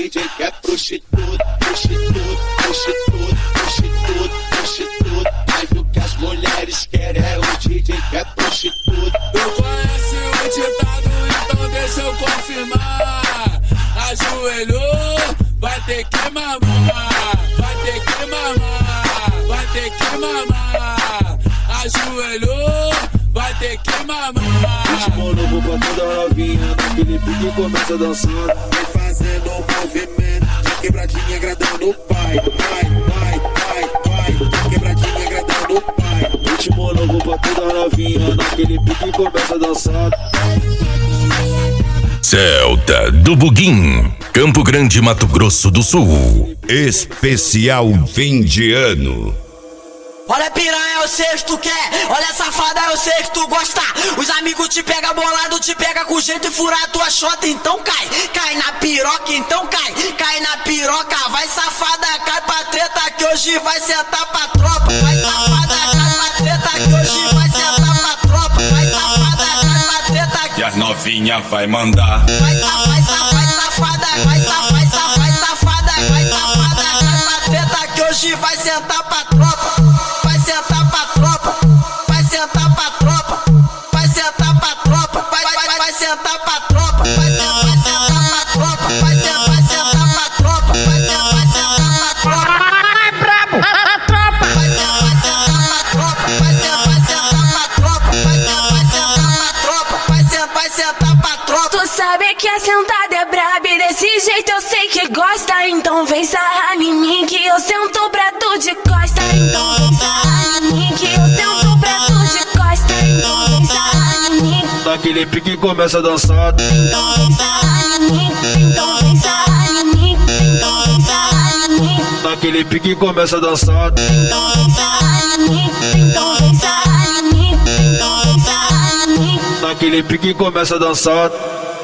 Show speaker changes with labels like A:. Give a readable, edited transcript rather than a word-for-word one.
A: DJ quer prostituta, prostituta, prostituta, prostituta, prostituta. Mas o que as mulheres querem é o DJ quer prostituta.
B: Tu conhece o ditado, então deixa eu confirmar. Ajoelhou, vai ter que mamar, vai ter que mamar, vai ter que mamar. Ajoelhou, vai ter que mamar.
C: Ritmo novo pra toda novinha, naquele pique começa dançando.
D: Vai fazendo um movimento, de quebradinha agradando o pai. Vai, vai, vai, vai, quebradinha agradando o pai.
C: Ritmo novo pra toda novinha, naquele pique começa dançando.
E: Celta do Buguim, Campo Grande, Mato Grosso do Sul. Especial fim de ano.
F: Olha piranha, eu sei que tu quer. Olha safada, eu sei que tu gosta. Os amigos te pega bolado, te pega com jeito e furar a tua chota. Então cai, cai na piroca, então cai, cai na piroca. Vai safada, cai pra treta que hoje vai sentar pra tropa. Vai safada, cai pra treta que hoje vai sentar pra tropa. Vai safada, cai pra treta que...
E: E as novinha vai mandar.
F: Vai safada, vai safada, vai safada, vai safada, cai pra treta que hoje vai sentar pra tropa. Vai sentar pra tropa, vai sentar pra tropa, vai sentar pra tropa, vai sentar pra tropa, vai sentar pra tropa, vai sentar pra tropa, vai sentar pra tropa. Ai, brabo, a tropa. Vai sentar pra tropa, vai sentar pra tropa, vai sentar pra tropa, vai sentar pra tropa.
G: Tu sabe que a sentada é braba e desse jeito eu sei que gosta. Então vem sarrar em mim que eu sento pra tu de costa. Então vem sarrar em mim que eu sento pra tu de costa. Então vem sarrar em mim.
C: Naquele pique começa dançando.
G: Então vem sarrar em mim. Então vem sarrar em mim. Então vem sarrar em mim.
C: Naquele pique começa dançando.
G: Então vem sarrar em mim. Então vem sarrar em mim. Então vem sarrar em mim.
C: Naquele pique começa dançando.